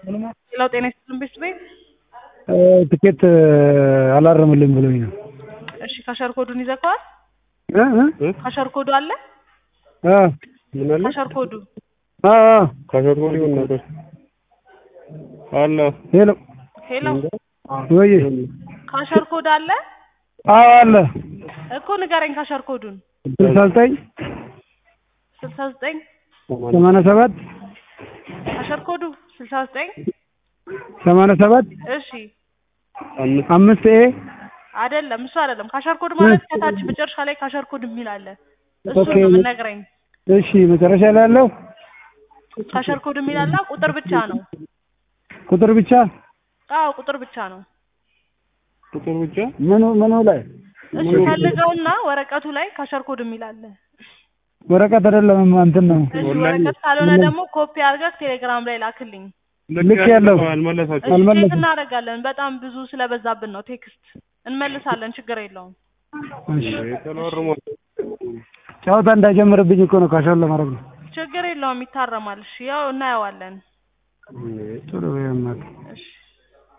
ሌላው ጤና ይስጥልኝ ቤት ትኬት አላረምልኝ ብሎኝ ነው። እሺ ካሸር ኮዱን ይዘከዋል? ካሸር ኮዱ አለ? ምን አለ? ካሸር ኮዱ ካሸር ኮዱ ነበር አለ። ሄሎ ወይ ካሸር ኮድ አለ? አለ እኮ ንገረኝ ካሸር ኮዱን። 69 87 ካሸር ኮዱ 69 87 እሺ 5 አይደለም እሱ አይደለም። ካሸር ኮድ ማለት ከታች መጨረሻ ላይ ካሸር ኮድ የሚል አለ። እሱ ነው የምነግረኝ። እሺ መጨረሻ ላይ ያለው ካሸር ኮድ የሚል አለ። ቁጥር ብቻ ነው። ቁጥር ብቻ? አዎ ቁጥር ብቻ ነው። ቁጥር ብቻ? ምኑ ላይ? እሺ ፈልገውና ወረቀቱ ላይ ካሸር ኮድ የሚል አለ። ወረቀት አይደለም እንትን ነው። እሺ ወረቀት ካልሆነ ደግሞ ኮፒ አድርገህ ቴሌግራም ላይ ላክልኝ። ልክ ያለው አልመለሳችሁም። እሺ እናደርጋለን። በጣም ብዙ ስለበዛብን ነው ቴክስት እንመልሳለን። ችግር የለውም። እሺ ጫውታ እንዳይጀምርብኝ እኮ ነው ካሸር ለማድረግ ነው። ችግር የለውም ይታረማል። እሺ ያው እናየዋለን። ጥሩ ያማት። እሺ